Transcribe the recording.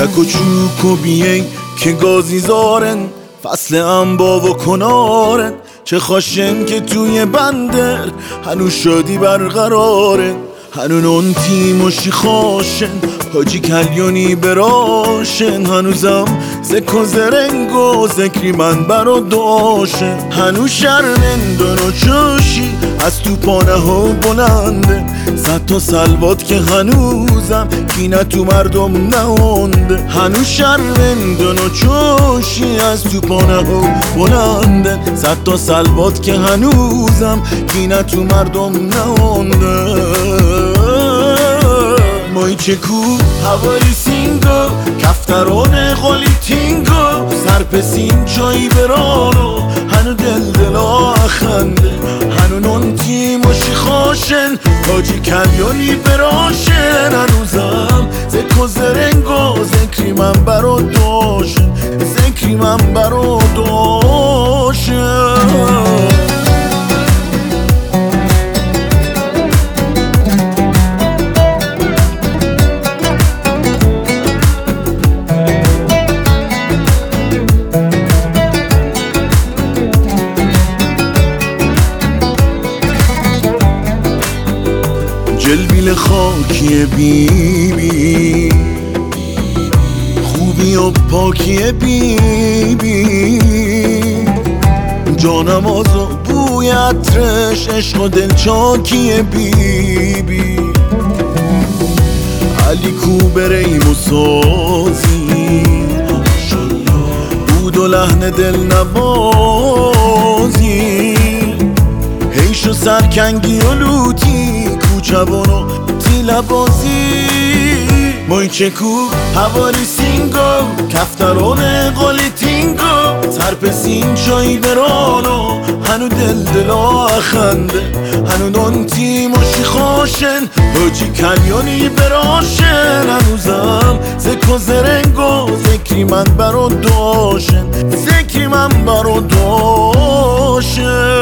چک و چوک و بیین که گازی زارن، فصل انبا و کنارن. چه خاشن که توی بندر هنوز شادی برقرارن، هنون اون تیموشی خاشن حاجی کلیونی براشن. هنوزم زک و زرنگ و ذکری من برا داشن. هنوز شرمندن و چوشی از تو پانه ها بلنده، صد تا سلوات که هنوزم کینه تو مردم نهونده. هنوز شرمندن و چوشی از تو پانه ها بلنده، صد تا سلوات که هنوزم کینه تو مردم نهونده. مایچه کو هواری سینگو کفتران قالی تینگو، سرپسین جایی برانو هنو دلا خنده. هنو نون تیموشی خاشن حاجی کلیونی براشن. هنوزم زک و زرنگو ذکری من برا داشن، ذکری من برا داشن. جلبیل خاکی بیبی، خوبی و پاکی بیبی، جانم آزا بوی عطرش، عشق و دلچاکی بیبی. علی کوبریم و سازی بود و لحن دل نبازی، هیش و سرکنگی و لوتی کوچبونو تیل بازی. مایچه کو هواری سینگو کفتران قالی تینگو، سرپسین جایی برانو هنو دلا خنده. هنو نون تیموشی خاشن حاجی کلیونی براشن. هنوزم زک و زرنگو ذکری من برا داشن، ذکری من برا داشن.